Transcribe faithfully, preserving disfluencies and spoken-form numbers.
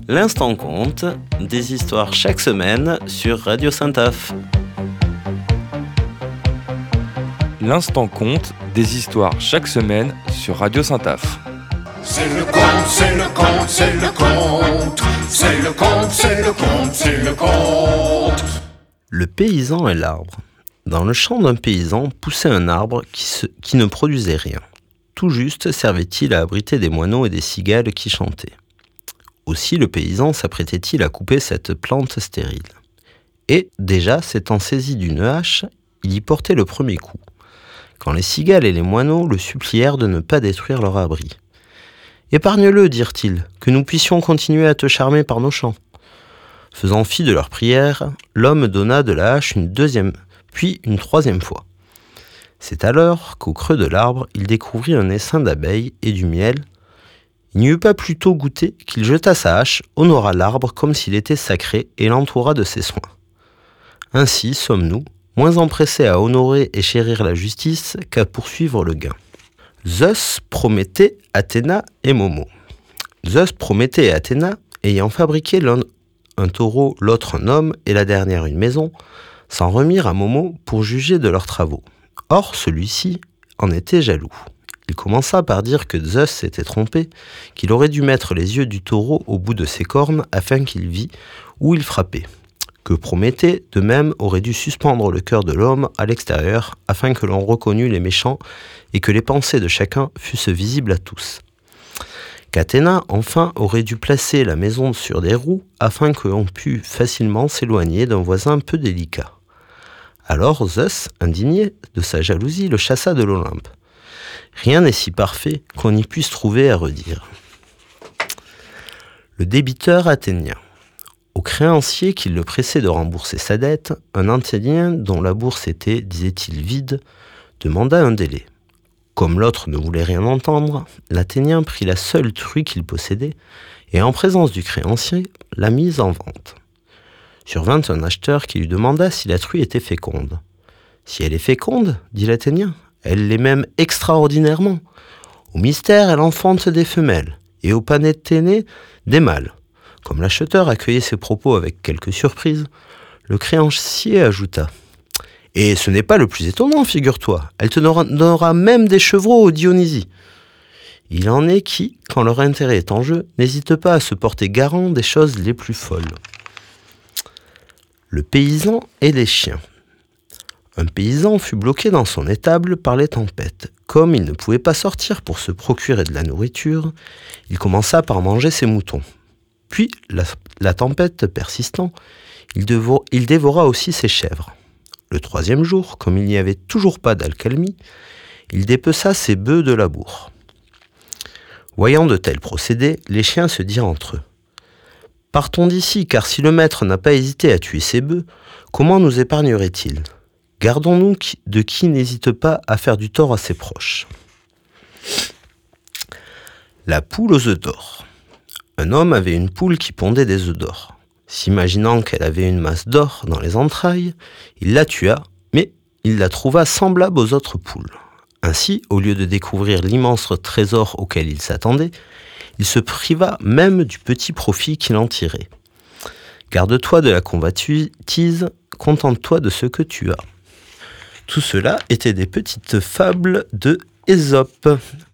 L'instant compte, des histoires chaque semaine sur Radio Saint-Af. L'instant compte, des histoires chaque semaine sur Radio Saint-Af. C'est le conte, c'est le conte, c'est le conte. C'est le conte, c'est le conte, c'est le conte. Le paysan et l'arbre. Dans le champ d'un paysan poussait un arbre qui, se, qui ne produisait rien. Tout juste servait-il à abriter des moineaux et des cigales qui chantaient. Aussi le paysan s'apprêtait-il à couper cette plante stérile. Et, déjà s'étant saisi d'une hache, il y portait le premier coup, quand les cigales et les moineaux le supplièrent de ne pas détruire leur abri. « Épargne-le, dirent-ils, que nous puissions continuer à te charmer par nos chants. » Faisant fi de leur prière, l'homme donna de la hache une deuxième, puis une troisième fois. C'est alors qu'au creux de l'arbre, il découvrit un essaim d'abeilles et du miel. Il n'y eut pas plus tôt goûté qu'il jeta sa hache, honora l'arbre comme s'il était sacré et l'entoura de ses soins. Ainsi sommes-nous, moins empressés à honorer et chérir la justice qu'à poursuivre le gain. Zeus, Prométhée, Athéna et Momo. Zeus, Prométhée et Athéna, ayant fabriqué l'un un taureau, l'autre un homme et la dernière une maison, s'en remirent à Momo pour juger de leurs travaux. Or, celui-ci en était jaloux. Il commença par dire que Zeus s'était trompé, qu'il aurait dû mettre les yeux du taureau au bout de ses cornes afin qu'il vît où il frappait, que Prométhée, de même, aurait dû suspendre le cœur de l'homme à l'extérieur afin que l'on reconnût les méchants et que les pensées de chacun fussent visibles à tous. Qu'Athéna, enfin, aurait dû placer la maison sur des roues afin que l'on pût facilement s'éloigner d'un voisin peu délicat. Alors Zeus, indigné de sa jalousie, le chassa de l'Olympe. Rien n'est si parfait qu'on y puisse trouver à redire. Le débiteur athénien. Au créancier qui le pressait de rembourser sa dette, un Athénien dont la bourse était, disait-il, vide, demanda un délai. Comme l'autre ne voulait rien entendre, l'Athénien prit la seule truie qu'il possédait et, en présence du créancier, la mise en vente. Survint un acheteur qui lui demanda si la truie était féconde. « Si elle est féconde, dit l'Athénien, elle l'est même extraordinairement. Au mystère, elle enfante des femelles, et au panéthéné, des mâles. » Comme l'acheteur accueillait ces propos avec quelque surprise, le créancier ajouta « Et ce n'est pas le plus étonnant, figure-toi, elle te donnera même des chevreaux au Dionysie. » Il en est qui, quand leur intérêt est en jeu, n'hésitent pas à se porter garant des choses les plus folles. Le paysan et les chiens. Un paysan fut bloqué dans son étable par les tempêtes. Comme il ne pouvait pas sortir pour se procurer de la nourriture, il commença par manger ses moutons. Puis, la, la tempête persistant, il, devo, il dévora aussi ses chèvres. Le troisième jour, comme il n'y avait toujours pas d'accalmie, il dépeça ses bœufs de labour. Voyant de tels procédés, les chiens se dirent entre eux. « Partons d'ici, car si le maître n'a pas hésité à tuer ses bœufs, comment nous épargnerait-il ? Gardons-nous de qui n'hésite pas à faire du tort à ses proches. » La poule aux œufs d'or. Un homme avait une poule qui pondait des œufs d'or. S'imaginant qu'elle avait une masse d'or dans les entrailles, il la tua, mais il la trouva semblable aux autres poules. Ainsi, au lieu de découvrir l'immense trésor auquel il s'attendait, il se priva même du petit profit qu'il en tirait. Garde-toi de la convoitise, contente-toi de ce que tu as. Tout cela étaient des petites fables de Ésope.